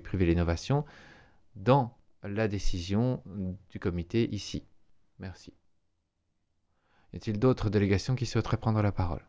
public, privé et l'innovation dans la décision du comité ici. Merci. Y a-t-il d'autres délégations qui souhaiteraient prendre la parole?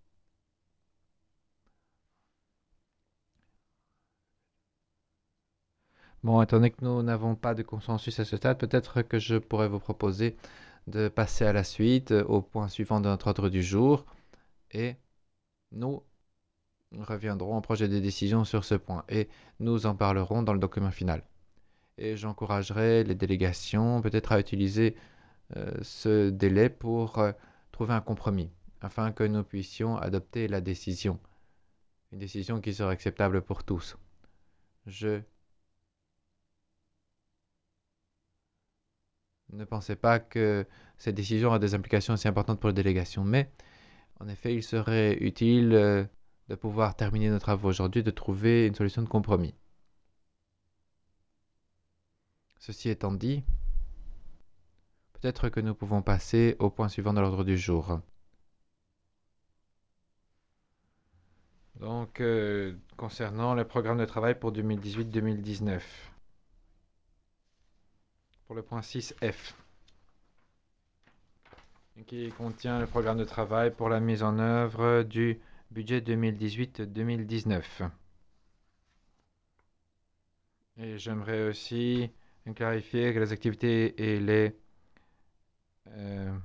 Bon, étant donné que nous n'avons pas de consensus à ce stade, peut-être que je pourrais vous proposer de passer à la suite, au point suivant de notre ordre du jour, et nous reviendrons au projet de décision sur ce point, et nous en parlerons dans le document final. Et j'encouragerai les délégations peut-être à utiliser ce délai pour trouver un compromis, afin que nous puissions adopter la décision, une décision qui sera acceptable pour tous. Je ne pensais pas que cette décision a des implications aussi importantes pour les délégations, mais en effet, il serait utile de pouvoir terminer nos travaux aujourd'hui, de trouver une solution de compromis. Ceci étant dit, peut-être que nous pouvons passer au point suivant de l'ordre du jour. Donc, concernant le programme de travail pour 2018-2019, pour le point 6F, qui contient le programme de travail pour la mise en œuvre du budget 2018-2019. Et j'aimerais aussi clarifier que les activités et euh,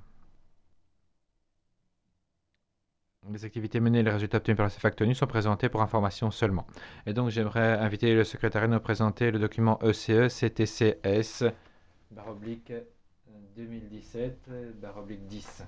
les activités menées et les résultats obtenus par la CFACTONU sont présentés pour information seulement. Et donc j'aimerais inviter le secrétariat à nous présenter le document ECE CTCS /2017 /10.